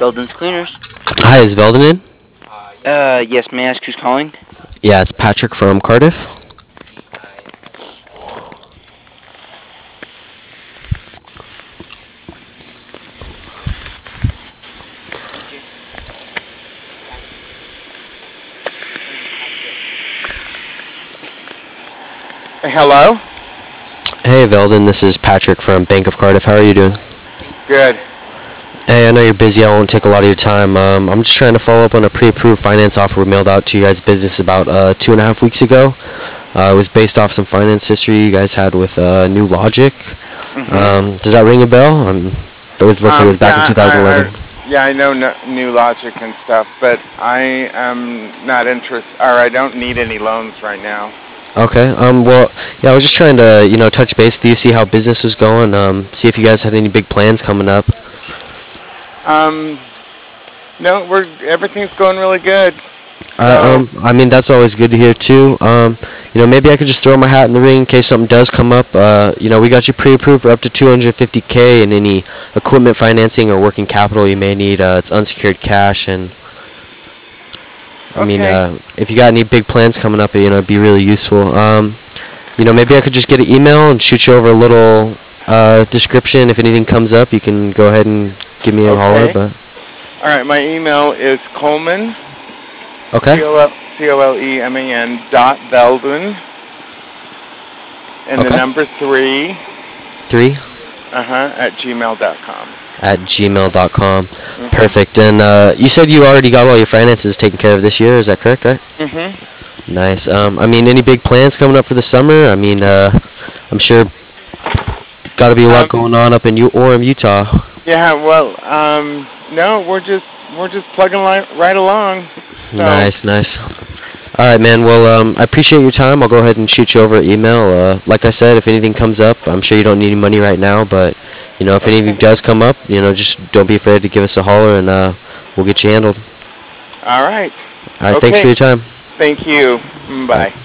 Belden's Cleaners. Hi, is Veldon in? Yes, may I ask who's calling? Yeah, it's Patrick from Cardiff. Hello? Hey, Veldon, this is Patrick from Bank of Cardiff. How are you doing? Good. Hey, I know you're busy. I won't take a lot of your time. I'm just trying to follow up on a pre-approved finance offer we mailed out to you guys' business about 2.5 weeks ago. It was based off some finance history you guys had with New Logic. Does that ring a bell? It looks like it was back in 2011. Yeah, I know New Logic and stuff, but I am not interested, or I don't need any loans right now. Okay. Well, yeah, I was just trying to, touch base with you, see how business was going, see if you guys had any big plans coming up. No, everything's going really good. I mean, that's always good to hear too. Maybe I could just throw my hat in the ring in case something does come up. We got you pre-approved for up to 250K in any equipment financing or working capital you may need. It's unsecured cash, and I mean, if you got any big plans coming up, it'd be really useful. Maybe I could just get an email and shoot you over a little description. If anything comes up, you can go ahead and give me a holler. But all right, my email is Coleman. Okay. Coleman .Veldon and the number 3 at gmail.com. At gmail.com. Perfect. And you said you already got all your finances taken care of this year. Is that correct, right? Nice. I mean, any big plans coming up for the summer? I mean, I'm sure got to be a lot going on up in Orem, Utah. Yeah. Well, no, we're just plugging right along. So. Nice. All right, man. Well, I appreciate your time. I'll go ahead and shoot you over an email. Like I said, if anything comes up, I'm sure you don't need any money right now, but if anything does come up, just don't be afraid to give us a holler, and we'll get you handled. All right. All right. Thanks for your time. Thank you. Bye.